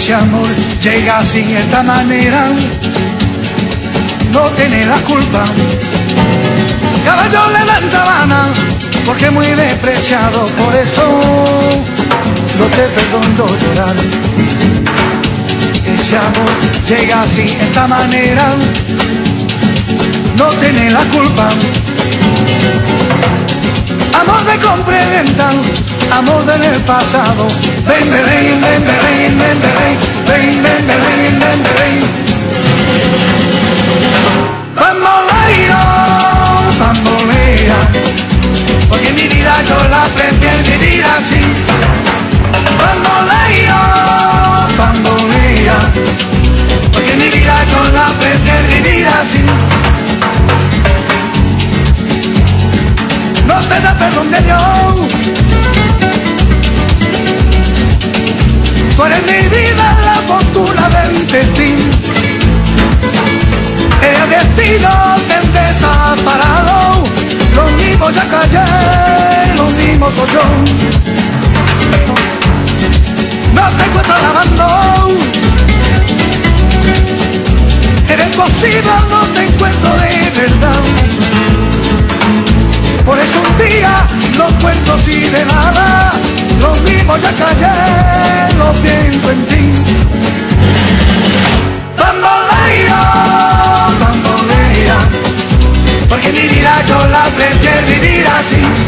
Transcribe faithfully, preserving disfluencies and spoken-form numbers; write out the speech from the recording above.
ese amor llega así de esta manera, no tiene la culpa. Caballo le dan sabana, porque es muy despreciado, por eso no te perdono llorar. Ese amor llega así de esta manera, no tiene la culpa. Amor de compra y venta, amor del pasado. Ven, ven, ven, ven, ven, ven, ven, ven, ven, ven, ven, ven. Bamboleo, bambolea, porque mi vida yo la prefiero vivir así. Bamboleo, bambolea, porque mi vida yo la prefiero vivir así. No te da perdón de Dios, tú eres mi vida, la fortuna del destino. El destino te han desamparado, lo mismo ya callé, lo mismo soy yo. No te encuentro lavando, eres posible, no te encuentro de verdad. Por eso un día no cuento así de nada, lo mismo ya callé, lo pienso en ti. Bambolea, bambolea, porque mi vida yo la prefiero vivir así.